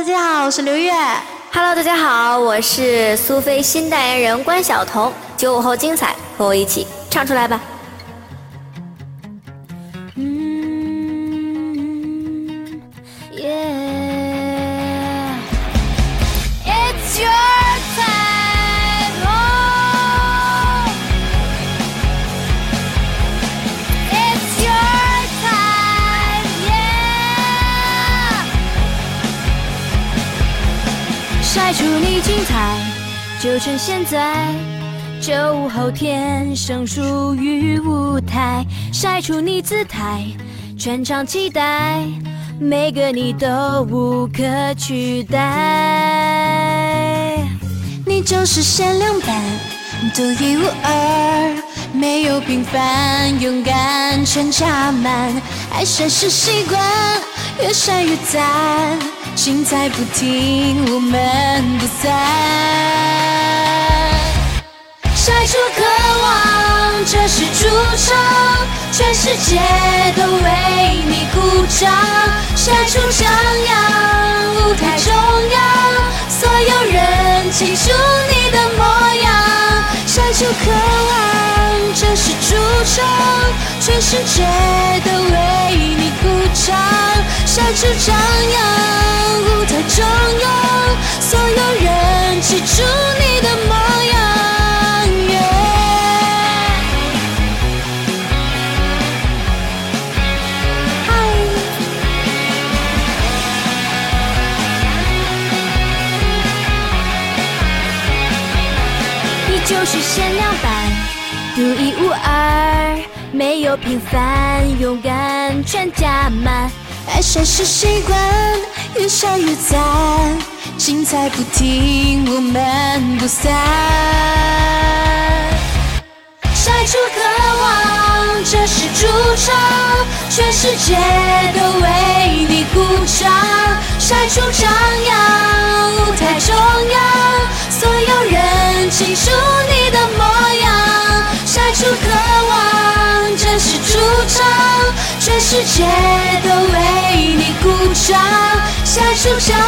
家好，我是刘月。 Hello， 大家好，我是苏菲新代言人关晓彤。95后精彩，和我一起唱出来吧。 It's your time, oh. It's your time, yeah. 晒出你精彩，就趁现在。95后天生属于舞台，晒出你姿态，全场期待，每个你都无可取代。你就是限量版，独一无二，没有平凡，勇敢全加满，爱晒是习惯，越晒越赞，精彩不停，我们不散。晒出渴望，这是主场，全世界都为你鼓掌。晒出张扬，舞台中央，所有人庆祝你的模样。晒出渴望，这是主场，全世界都为你鼓掌。晒出张扬，舞台中央，所有人记住你的模样。就是限量版，独一无二，没有平凡，勇敢全加满，爱晒是习惯，越晒越赞，精彩不停，我们不散。晒出渴望，这是主场，全世界都为你鼓掌。晒出张扬，舞台中央，所有人庆祝你的模样。晒出渴望，这是主场，全世界都为你鼓掌。晒出张